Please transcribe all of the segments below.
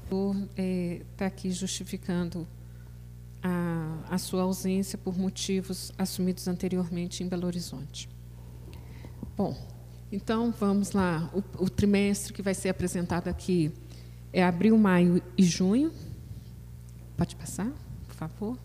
Está aqui justificando a sua ausência por motivos assumidos anteriormente em Belo Horizonte. Bom, então vamos lá. O trimestre que vai ser apresentado aqui é abril, maio e junho. Pode passar, por favor.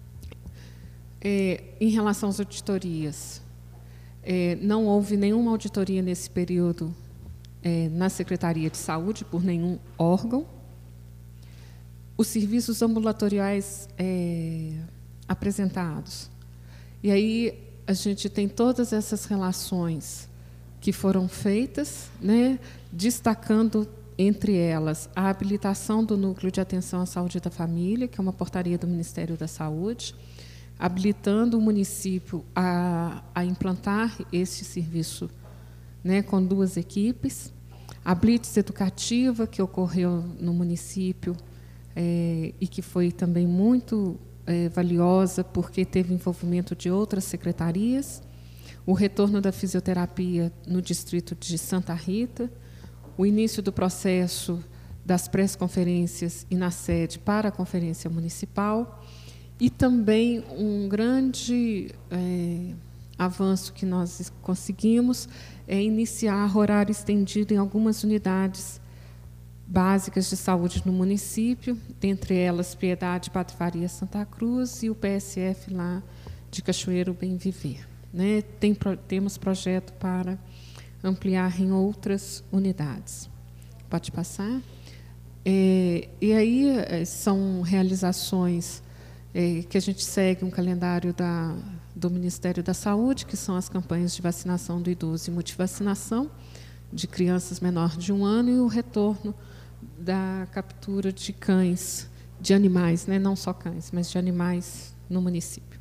Em relação às auditorias, não houve nenhuma auditoria nesse período na Secretaria de Saúde por nenhum órgão. Os serviços ambulatoriais apresentados. E aí a gente tem todas essas relações que foram feitas, né, destacando entre elas a habilitação do Núcleo de Atenção à Saúde da Família, que é uma portaria do Ministério da Saúde, habilitando o município a implantar esse serviço, né, com 2 equipes. A blitz educativa, que ocorreu no município, e que foi também muito valiosa, porque teve envolvimento de outras secretarias. O retorno da fisioterapia no distrito de Santa Rita, o início do processo das pré-conferências e na sede para a conferência municipal, e também um grande avanço que nós conseguimos é iniciar horário estendido em algumas unidades básicas de saúde no município, dentre elas Piedade, Padre Faria, Santa Cruz, e o PSF lá de Cachoeiro Bem Viver, né? Temos projeto para ampliar em outras unidades. Pode passar? E aí são realizações que a gente segue um calendário do Ministério da Saúde, que são as campanhas de vacinação do idoso e multivacinação de crianças menores de 1 ano, e o retorno da captura de cães, de animais, né? Não só cães, mas de animais no município.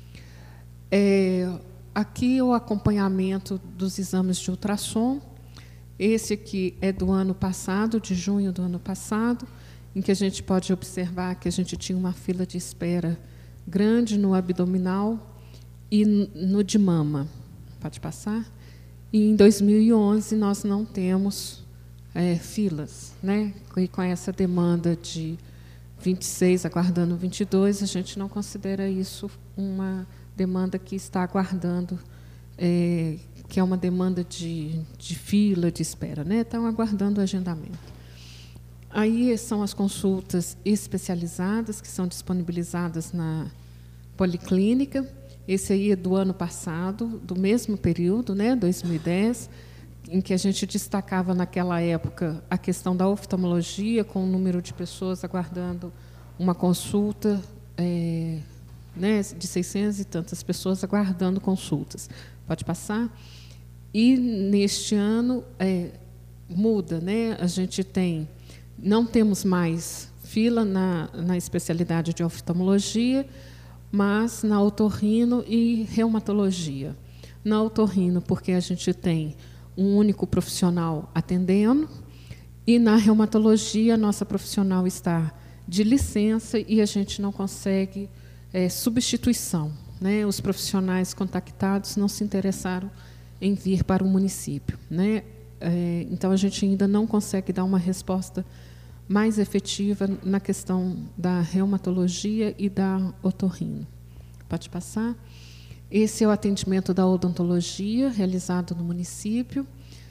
Aqui o acompanhamento dos exames de ultrassom. Esse aqui é do ano passado, de junho do ano passado, em que a gente pode observar que a gente tinha uma fila de espera grande no abdominal e no de mama. Pode passar? E em 2011 nós não temos filas, né? E com essa demanda de 26 aguardando 22, a gente não considera isso uma demanda que está aguardando, que é uma demanda de fila de espera, né? Estão aguardando o agendamento. Aí são as consultas especializadas que são disponibilizadas na policlínica. Esse aí é do ano passado, do mesmo período, né, 2010, em que a gente destacava naquela época a questão da oftalmologia, com o número de pessoas aguardando uma consulta, né, de 600 e tantas pessoas aguardando consultas. Pode passar? E neste ano muda, né? A gente não temos mais fila na especialidade de oftalmologia, mas na otorrino e reumatologia. Na otorrino, porque a gente tem um único profissional atendendo, e na reumatologia a nossa profissional está de licença e a gente não consegue substituição, né? Os profissionais contactados não se interessaram em vir para o município, né? Então a gente ainda não consegue dar uma resposta mais efetiva na questão da reumatologia e da otorrino. Pode passar? Esse é o atendimento da odontologia realizado no município,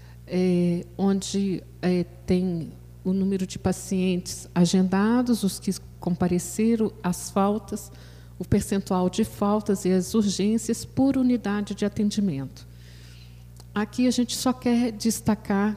onde tem o número de pacientes agendados, os que compareceram, as faltas, o percentual de faltas e as urgências por unidade de atendimento. Aqui a gente só quer destacar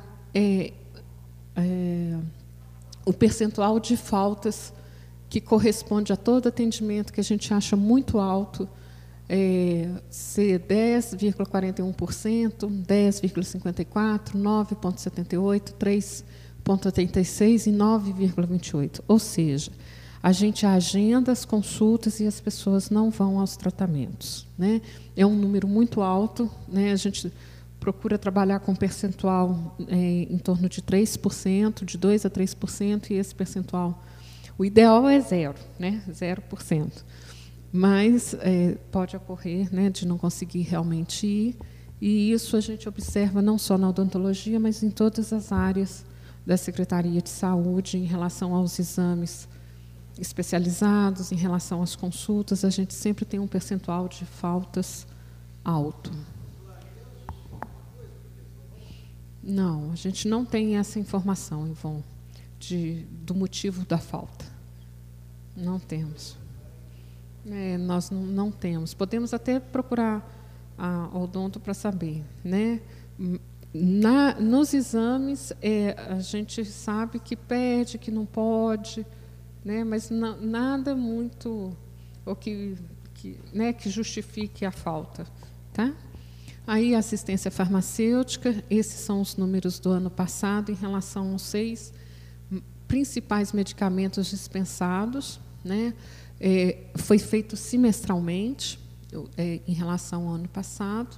o percentual de faltas que corresponde a todo atendimento, que a gente acha muito alto, ser 10,41%, 10,54%, 9,78%, 3,86% e 9,28%. Ou seja, a gente agenda as consultas e as pessoas não vão aos tratamentos, né? É um número muito alto, né? A gente procura trabalhar com percentual em torno de 3%, de 2% a 3%, e esse percentual, o ideal é 0%, né? 0%. Mas pode ocorrer, né, de não conseguir realmente ir, e isso a gente observa não só na odontologia, mas em todas as áreas da Secretaria de Saúde em relação aos exames especializados, em relação às consultas, a gente sempre tem um percentual de faltas alto. Não, a gente não tem essa informação, Ivon, do motivo da falta. Não temos. Nós não temos. Podemos até procurar a odonto para saber, né? Nos exames, a gente sabe que pede, que não pode, né? Mas nada muito que justifique a falta, tá? Aí, assistência farmacêutica, esses são os números do ano passado em relação aos 6 principais medicamentos dispensados, né? Foi feito semestralmente, em relação ao ano passado.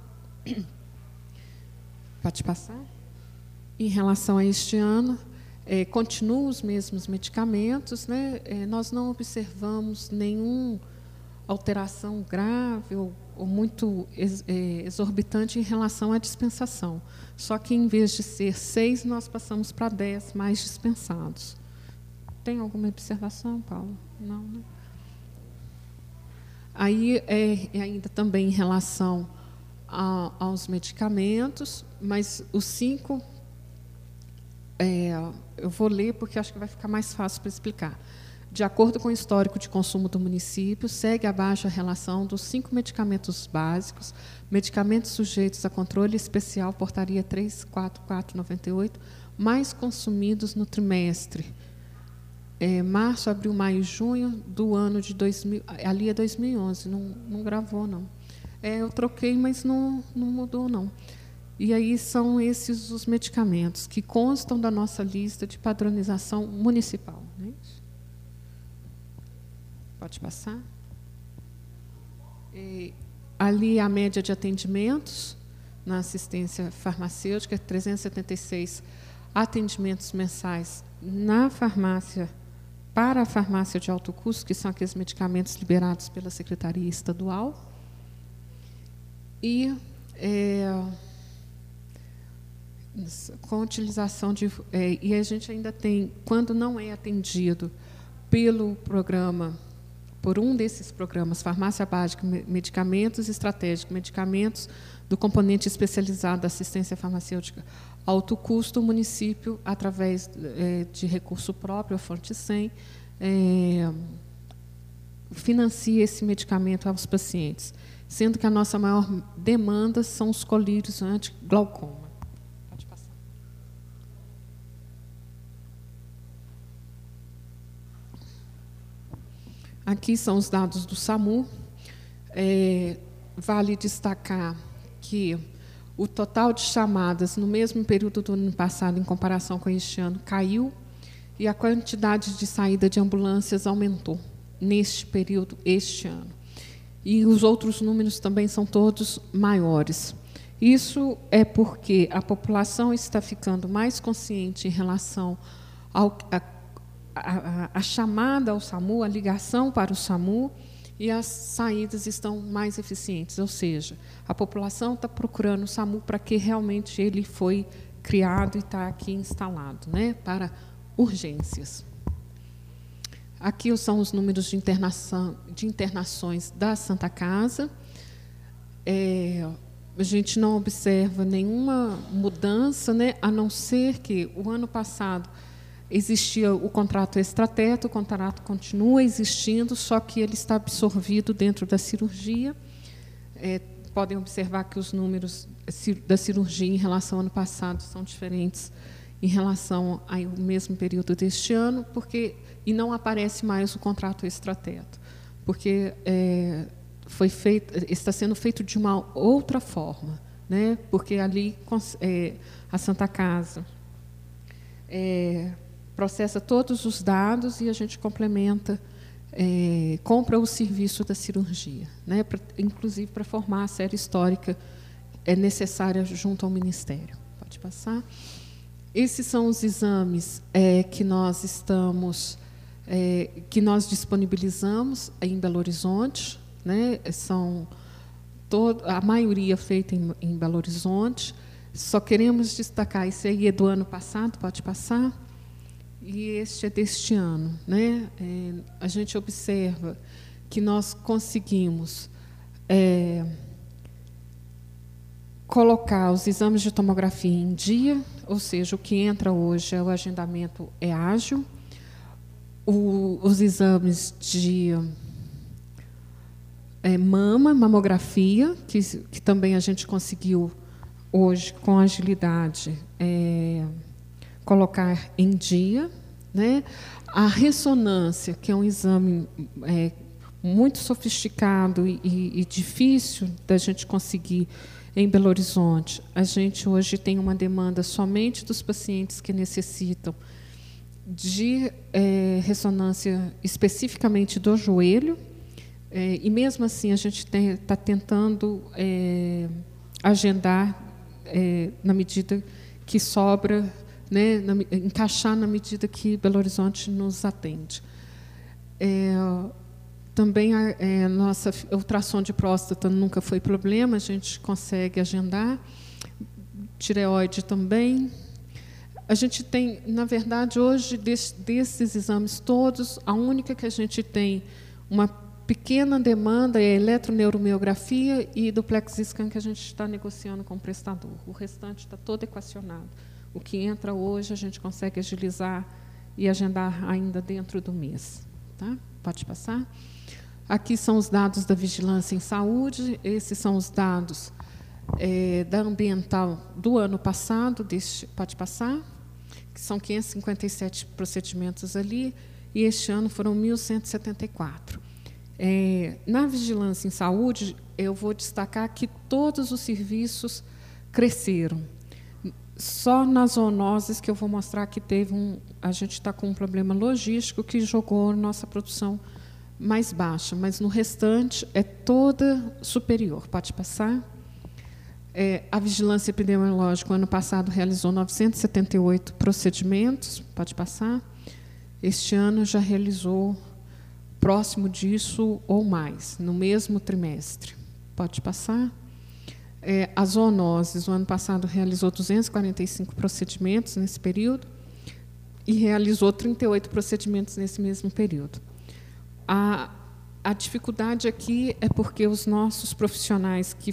Pode passar? Em relação a este ano, continuam os mesmos medicamentos, né? Nós não observamos nenhuma alteração grave ou muito exorbitante em relação à dispensação. Só que, em vez de ser 6, nós passamos para 10 mais dispensados. Tem alguma observação, Paulo? Não, né? Aí, ainda também em relação aos medicamentos, mas os 5, eu vou ler porque acho que vai ficar mais fácil para explicar. De acordo com o histórico de consumo do município, segue abaixo a relação dos 5 medicamentos básicos, medicamentos sujeitos a controle especial, portaria 344/98, mais consumidos no trimestre. Março, abril, maio, junho do ano de 2000, ali é 2011, não gravou, não. Eu troquei, mas não mudou, não. E aí são esses os medicamentos que constam da nossa lista de padronização municipal. Né? Pode passar. Ali a média de atendimentos na assistência farmacêutica, 376 atendimentos mensais na farmácia, para a farmácia de alto custo, que são aqueles medicamentos liberados pela Secretaria Estadual. E com utilização de... e a gente ainda tem, quando não é atendido pelo programa, por um desses programas, farmácia básica, medicamentos estratégicos, medicamentos do componente especializado da assistência farmacêutica alto custo, o município, através de recurso próprio, a fonte 100, financia esse medicamento aos pacientes, sendo que a nossa maior demanda são os colírios anti-glaucoma. Pode passar. Aqui são os dados do SAMU. Vale destacar que o total de chamadas no mesmo período do ano passado, em comparação com este ano, caiu, e a quantidade de saída de ambulâncias aumentou neste período, este ano. E os outros números também são todos maiores. Isso é porque a população está ficando mais consciente em relação à chamada ao SAMU, a ligação para o SAMU, e as saídas estão mais eficientes, ou seja, a população está procurando o SAMU para que realmente ele foi criado e está aqui instalado, né, para urgências. Aqui são os números de internações da Santa Casa. A gente não observa nenhuma mudança, né, a não ser que o ano passado existia o contrato extrateto, o contrato continua existindo, só que ele está absorvido dentro da cirurgia. Podem observar que os números da cirurgia em relação ao ano passado são diferentes em relação ao mesmo período deste ano, e não aparece mais o contrato extrateto, porque está sendo feito de uma outra forma, né? Porque ali a Santa Casa processa todos os dados e a gente complementa, compra o serviço da cirurgia, né? Inclusive para formar a série histórica necessária junto ao Ministério. Pode passar. Esses são os exames que nós disponibilizamos em Belo Horizonte, né? A maioria feita em Belo Horizonte. Só queremos destacar, esse aí é do ano passado, pode passar, e este é deste ano, né? A gente observa que nós conseguimos colocar os exames de tomografia em dia, ou seja, o que entra hoje, o agendamento é ágil, os exames de mamografia, que também a gente conseguiu hoje, com agilidade, colocar em dia, né? A ressonância, que é um exame muito sofisticado e difícil da gente conseguir em Belo Horizonte. A gente hoje tem uma demanda somente dos pacientes que necessitam de ressonância especificamente do joelho, e mesmo assim a gente está tentando agendar na medida que sobra, né, encaixar na medida que Belo Horizonte nos atende. Também a nossa ultrassom de próstata nunca foi problema, a gente consegue agendar. Tireoide também. A gente tem, na verdade, hoje, desses exames todos, a única que a gente tem uma pequena demanda é a eletroneuromiografia e duplex scan, que a gente está negociando com o prestador. O restante está todo equacionado. O que entra hoje, a gente consegue agilizar e agendar ainda dentro do mês. Tá? Pode passar. Aqui são os dados da vigilância em saúde. Esses são os dados da ambiental do ano passado. Pode passar. Que são 557 procedimentos ali, e este ano foram 1.174. Na vigilância em saúde, eu vou destacar que todos os serviços cresceram. Só nas zoonoses que eu vou mostrar que a gente está com um problema logístico que jogou nossa produção mais baixa, mas no restante é toda superior. Pode passar. A vigilância epidemiológica, ano passado, realizou 978 procedimentos. Pode passar. Este ano já realizou próximo disso ou mais, no mesmo trimestre. Pode passar. As zoonoses, o ano passado, realizou 245 procedimentos nesse período e realizou 38 procedimentos nesse mesmo período. A dificuldade aqui é porque os nossos profissionais que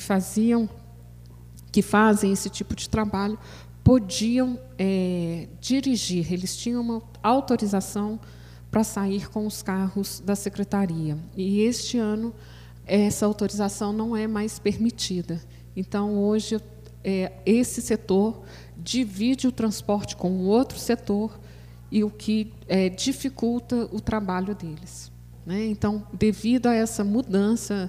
fazem esse tipo de trabalho podiam dirigir, eles tinham uma autorização para sair com os carros da secretaria. E este ano essa autorização não é mais permitida. Então, hoje, esse setor divide o transporte com o outro setor, e o que dificulta o trabalho deles, né? Então, devido a essa mudança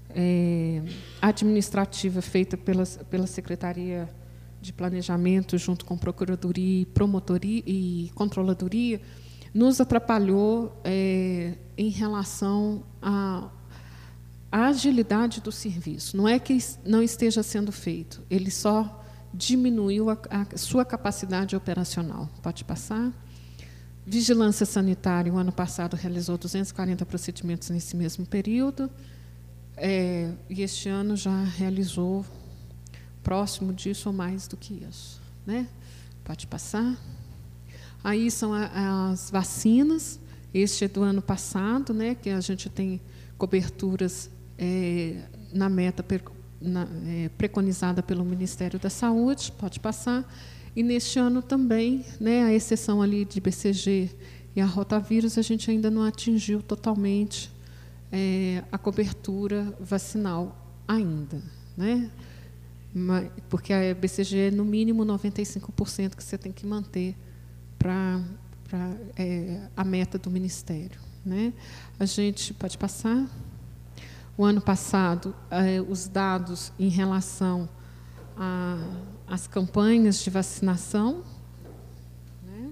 administrativa feita pela Secretaria de Planejamento, junto com Procuradoria, Promotoria e Controladoria, nos atrapalhou em relação à agilidade do serviço. Não é que não esteja sendo feito, ele só diminuiu a sua capacidade operacional. Pode passar. Vigilância sanitária, o ano passado, realizou 240 procedimentos nesse mesmo período, e este ano já realizou próximo disso ou mais do que isso, né? Pode passar. Aí são as vacinas. Este é do ano passado, né, que a gente tem coberturas na meta preconizada pelo Ministério da Saúde. Pode passar. E neste ano também, né, a exceção ali de BCG e a rotavírus, a gente ainda não atingiu totalmente a cobertura vacinal ainda, né? Porque a BCG é no mínimo 95% que você tem que manter para a meta do Ministério, né? A gente pode passar. O ano passado, os dados em relação às campanhas de vacinação, né?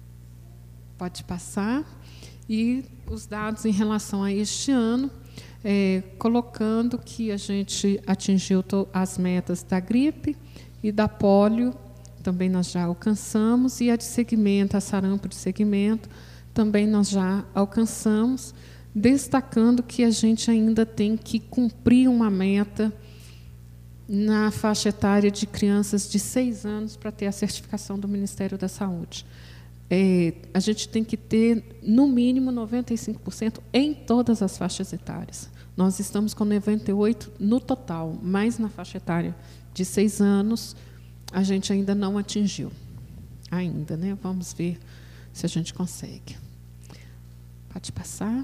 Pode passar. E os dados em relação a este ano, colocando que a gente atingiu as metas da gripe e da polio, também nós já alcançamos, e a de segmento, a sarampo de segmento, também nós já alcançamos, destacando que a gente ainda tem que cumprir uma meta na faixa etária de crianças de 6 anos para ter a certificação do Ministério da Saúde. A gente tem que ter, no mínimo, 95% em todas as faixas etárias. Nós estamos com 98% no total, mas na faixa etária de 6 anos, a gente ainda não atingiu. Ainda, né? Vamos ver se a gente consegue. Pode passar.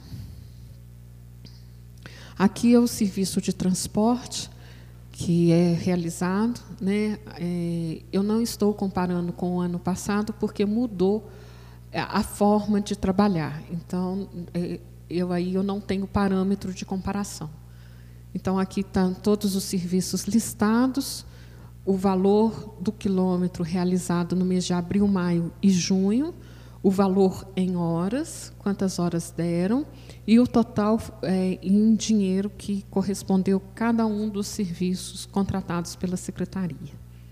Aqui é o serviço de transporte que é realizado, né? Eu não estou comparando com o ano passado, porque mudou a forma de trabalhar. Então, eu não tenho parâmetro de comparação. Então, aqui estão todos os serviços listados, o valor do quilômetro realizado no mês de abril, maio e junho, o valor em horas, quantas horas deram, e o total em dinheiro que correspondeu a cada um dos serviços contratados pela Secretaria.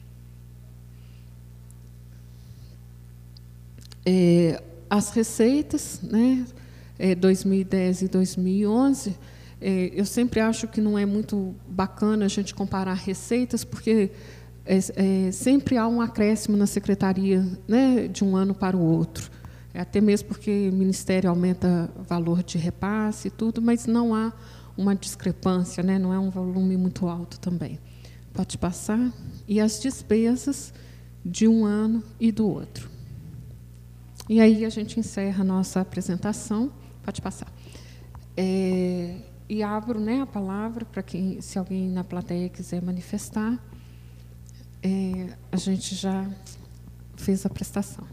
As receitas, né, 2010 e 2011, eu sempre acho que não é muito bacana a gente comparar receitas, porque sempre há um acréscimo na Secretaria, né, de um ano para o outro. Até mesmo porque o Ministério aumenta o valor de repasse e tudo, mas não há uma discrepância, né? Não é um volume muito alto também. Pode passar. E as despesas de um ano e do outro. E aí a gente encerra a nossa apresentação. Pode passar. E abro, né, a palavra para quem, se alguém na plateia quiser manifestar. A gente já fez a prestação.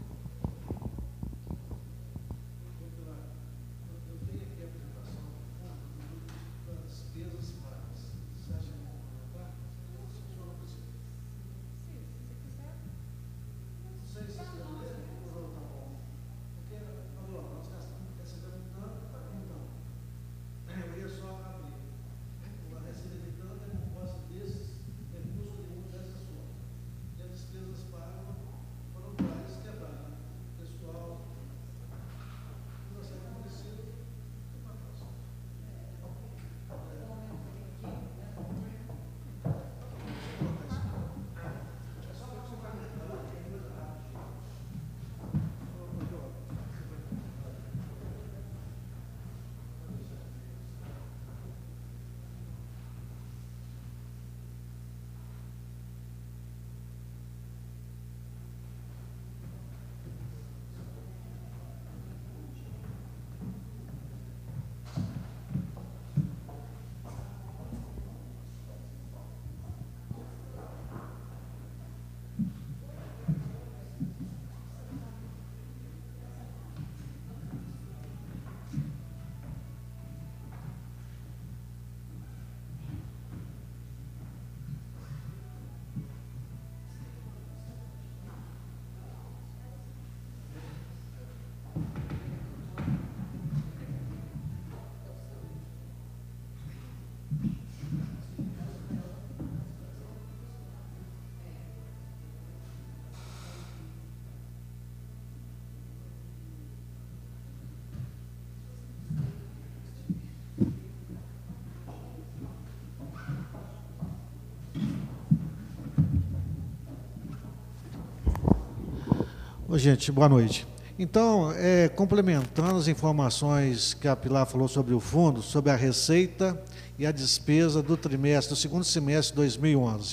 Gente, boa noite. Então, complementando as informações que a Pilar falou sobre o fundo, sobre a receita e a despesa do trimestre, do segundo semestre de 2011.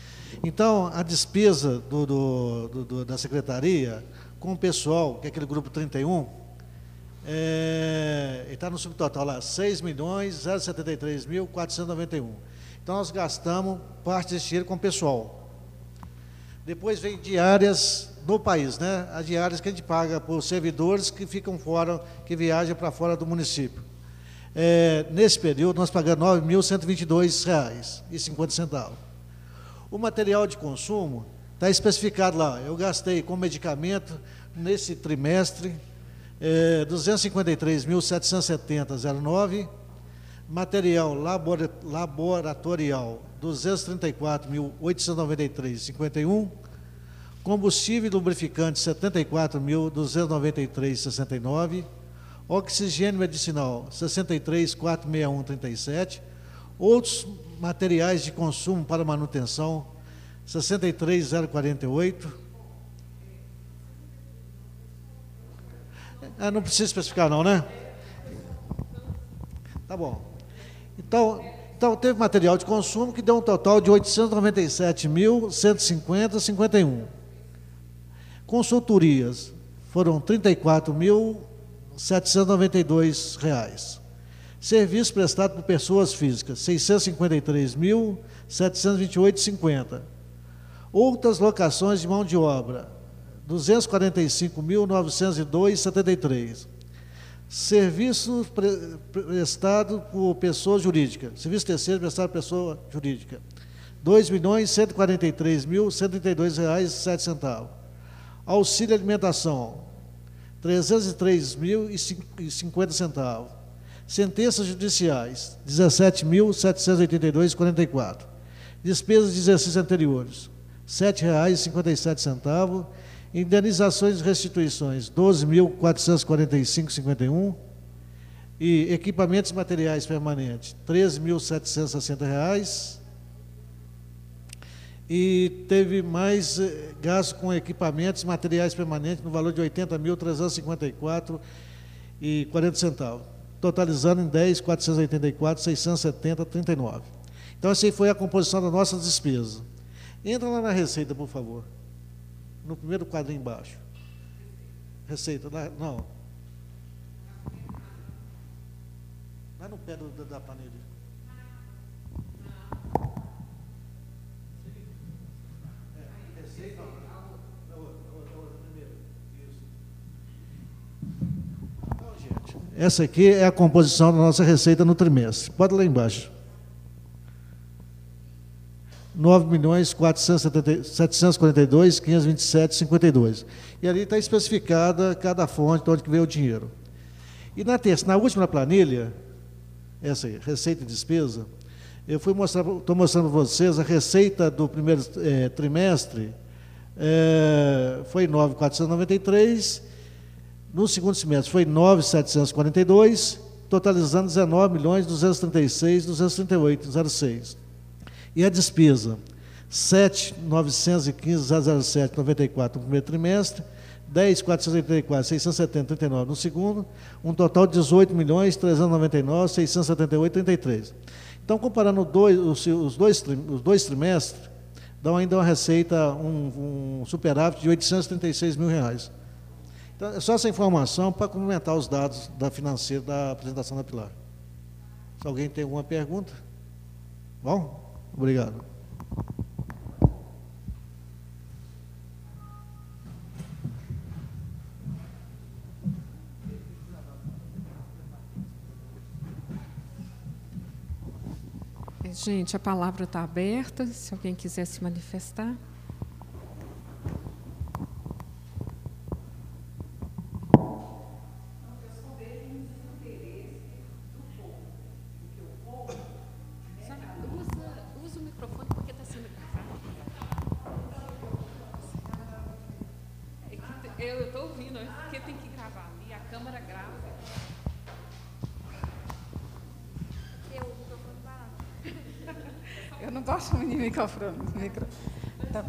Então, a despesa da Secretaria com o pessoal, que é aquele grupo 31, está no subtotal lá, 6.073.491. Então, nós gastamos parte desse dinheiro com o pessoal. Depois vem diárias do país, né? As diárias que a gente paga por servidores que ficam fora, que viajam para fora do município. Nesse período, nós pagamos R$ 9.122,50. O material de consumo está especificado lá. Eu gastei com medicamento, nesse trimestre, 253.770,09, material laboratorial, 234.893,51, combustível e lubrificante, 74.293,69, oxigênio medicinal, 63.461,37, Outros materiais de consumo para manutenção, 63.048. Não precisa especificar não, né? Tá bom. Então, teve material de consumo que deu um total de 897.150,51. Consultorias foram R$ 34.792. Serviço prestado por pessoas físicas, R$ 653.728,50. Outras locações de mão de obra, R$ 245.902,73. Serviço prestado por pessoa jurídica, serviço terceiro prestado por pessoa jurídica, R$ 2.143.132,07. Auxílio alimentação, R$ 303.050. Sentenças judiciais, R$ 17.782,44. Despesas de exercícios anteriores, R$ 7,57. Indenizações e restituições, R$ 12.445,51. E equipamentos e materiais permanentes, R$ 13.760. E teve mais gasto com equipamentos e materiais permanentes no valor de R$ 80.354,40, totalizando em R$ 10.484.670,39. Então, essa aí foi a composição das nossas despesas. Entra lá na receita, por favor. No primeiro quadrinho embaixo. Receita, não. Lá no pé da planilha. Receita, primeiro. Isso. Então, gente, essa aqui é a composição da nossa receita no trimestre. Pode ir lá embaixo. R$ 9.742.527,52. E ali está especificada cada fonte, de onde que veio o dinheiro. E na última planilha, essa aí, receita e despesa, estou mostrando para vocês a receita do primeiro trimestre, foi 9.493, no segundo semestre foi 9.742, totalizando 19.236.238,06. E a despesa, 7.915.007,94 no primeiro trimestre, 10.484.670,39 no segundo, um total de 18.399.678,33. Então, comparando os dois trimestres, dão ainda uma receita, um superávit de R$ 836 mil. Então, é só essa informação para complementar os dados da financeira da apresentação da Pilar. Se alguém tem alguma pergunta? Bom? Obrigado. Gente, a palavra está aberta, se alguém quiser se manifestar. Usa o microfone porque está sendo gravado. Eu estou ouvindo, porque tem que gravar ali, a câmera grava. Eu não gosto muito de microfone. Tá.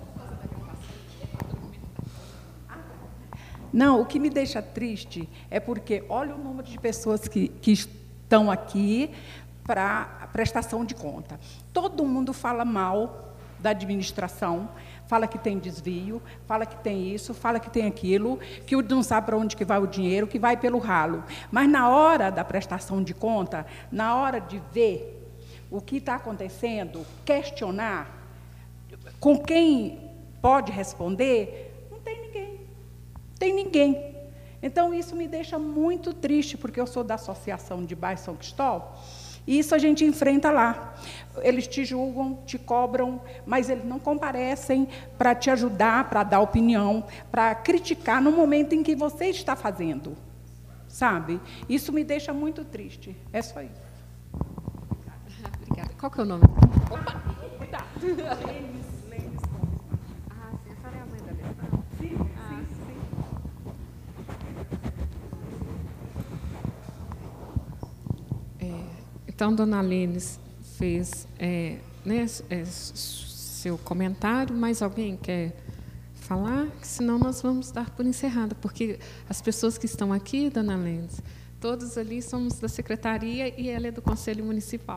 Não, o que me deixa triste é porque olha o número de pessoas que estão aqui para prestação de conta. Todo mundo fala mal da administração, fala que tem desvio, fala que tem isso, fala que tem aquilo, que não sabe para onde que vai o dinheiro, que vai pelo ralo. Mas na hora da prestação de conta, na hora de ver o que está acontecendo, questionar, com quem pode responder, não tem ninguém. Tem ninguém. Então, isso me deixa muito triste, porque eu sou da Associação de Bairro São Cristóvão, e isso a gente enfrenta lá. Eles te julgam, te cobram, mas eles não comparecem para te ajudar, para dar opinião, para criticar no momento em que você está fazendo. Sabe? Isso me deixa muito triste. É só isso. Obrigada. Qual que é o nome? Opa! Cuidado. Lênis Gomes. Ah, sim, a senhora é a mãe da Leandra? Sim, sim. Então, dona Lênis fez né, seu comentário. Mais alguém quer falar? Senão nós vamos dar por encerrada, porque as pessoas que estão aqui, dona Lendes, todos ali somos da secretaria e ela é do Conselho Municipal.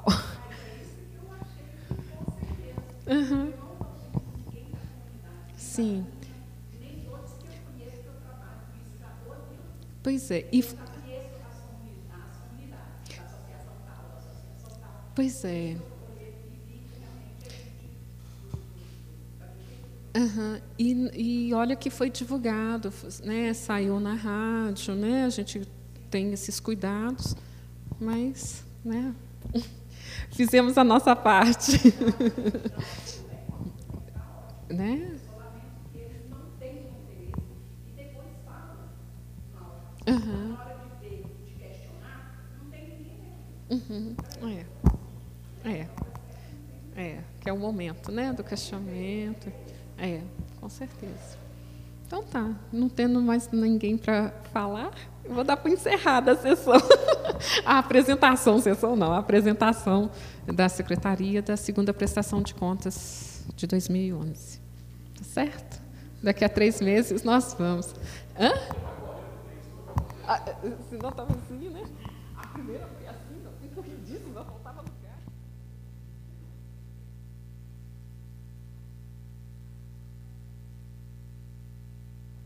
Uhum. Sim. Pois é. Pois é. Uhum. E olha que foi divulgado, né? Saiu na rádio, né? A gente tem esses cuidados, mas, né? Fizemos a nossa parte. Né? Uhum. Na hora de ver, de questionar, não tem ninguém aqui. Que é o momento, né, do questionamento. Com certeza. Então tá, não tendo mais ninguém para falar, eu vou dar por encerrada a sessão. A apresentação da Secretaria da segunda prestação de contas de 2011. Tá certo? Daqui a 3 meses nós vamos. Hã? Se não estava assim, né? A primeira foi assim, não, corridíssima, faltava no